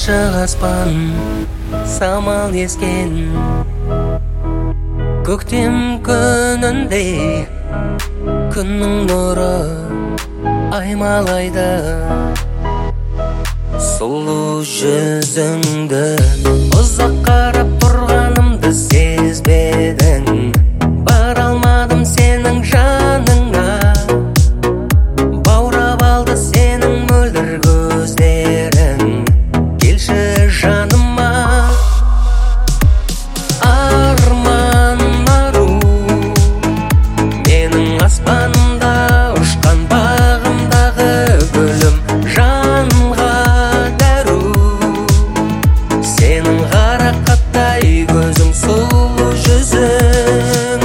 ашық аспан, самал ескен көктем күніндей, күннің нұры аймалайды сұлу жүзіңді. Ұзақ қарап тұрғанымды сезбедің, бара алмадым сенің жаныңа. Баурап алды сенің мөлдір көздерің, келші жаныма. Арман ару менің аспанымда ұшқан бағымдағы гүлім, жанға дәру сенің қарақаттай көзің, сұлу жүзің.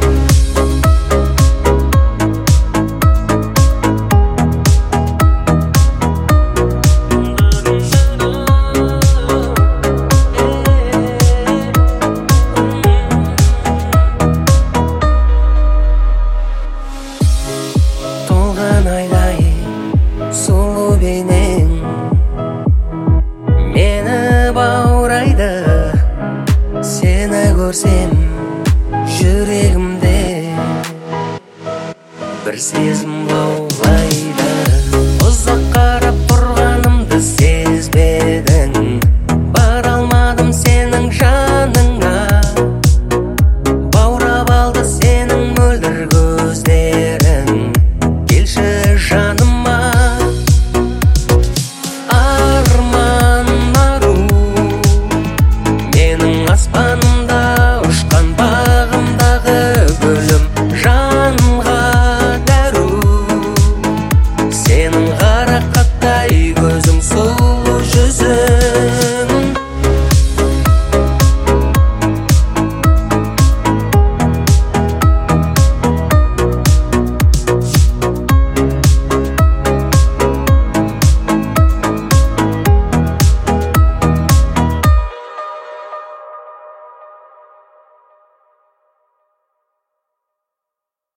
Толған айдай сұлу бейнең мені баурайды. Сені көрсем жүрегімде бір сезім лаулайды.